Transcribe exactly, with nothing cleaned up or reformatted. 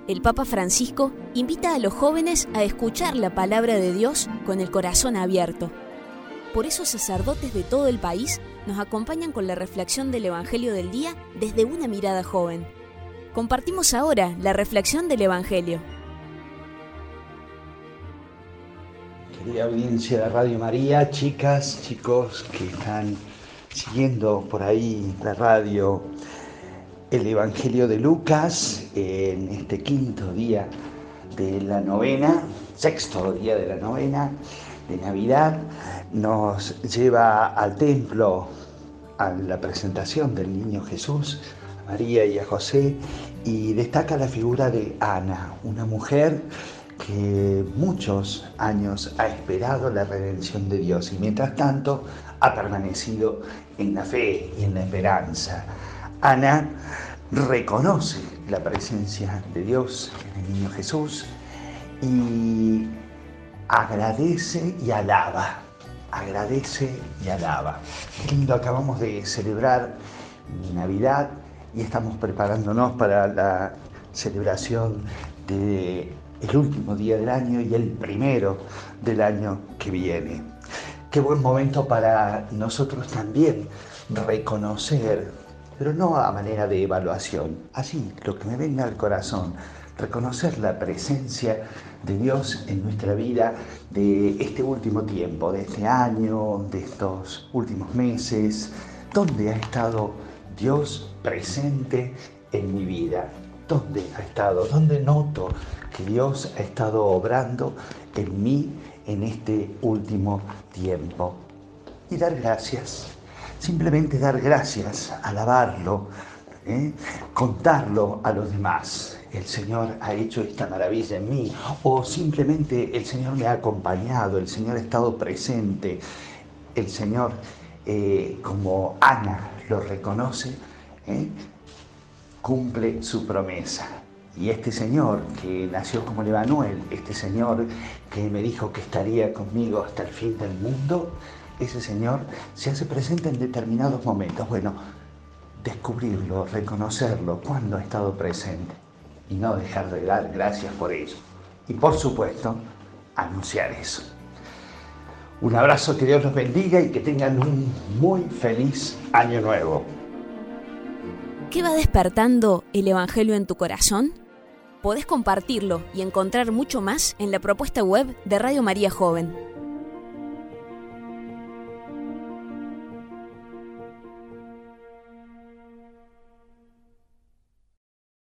el Papa Francisco invita a los jóvenes a escuchar la palabra de Dios con el corazón abierto. Por eso sacerdotes de todo el país nos acompañan con la reflexión del Evangelio del día desde una mirada joven. Compartimos ahora la reflexión del Evangelio. Querida audiencia de Radio María, chicas, chicos que están siguiendo por ahí la radio, el Evangelio de Lucas, en este quinto día de la novena, sexto día de la novena de Navidad, nos lleva al templo, a la presentación del niño Jesús, a María y a José, y destaca la figura de Ana, una mujer que muchos años ha esperado la redención de Dios y mientras tanto ha permanecido en la fe y en la esperanza. Ana reconoce la presencia de Dios en el niño Jesús y agradece y alaba, agradece y alaba. Qué lindo, acabamos de celebrar Navidad y estamos preparándonos para la celebración de el último día del año y el primero del año que viene. Qué buen momento para nosotros también reconocer, pero no a manera de evaluación, así lo que me venga al corazón, reconocer la presencia de Dios en nuestra vida de este último tiempo, de este año, de estos últimos meses, donde ha estado Dios presente en mi vida. ¿Dónde ha estado? ¿Dónde noto que Dios ha estado obrando en mí en este último tiempo? Y dar gracias, simplemente dar gracias, alabarlo, ¿eh? contarlo a los demás. El Señor ha hecho esta maravilla en mí, o simplemente el Señor me ha acompañado, el Señor ha estado presente, el Señor, eh, como Ana lo reconoce, ¿eh? cumple su promesa. Y este Señor que nació como el Emanuel, este Señor que me dijo que estaría conmigo hasta el fin del mundo, ese Señor se hace presente en determinados momentos. Bueno, descubrirlo, reconocerlo, cuando ha estado presente y no dejar de dar gracias por ello. Y por supuesto, anunciar eso. Un abrazo, que Dios los bendiga y que tengan un muy feliz año nuevo. ¿Qué va despertando el Evangelio en tu corazón? Podés compartirlo y encontrar mucho más en la propuesta web de Radio María Joven.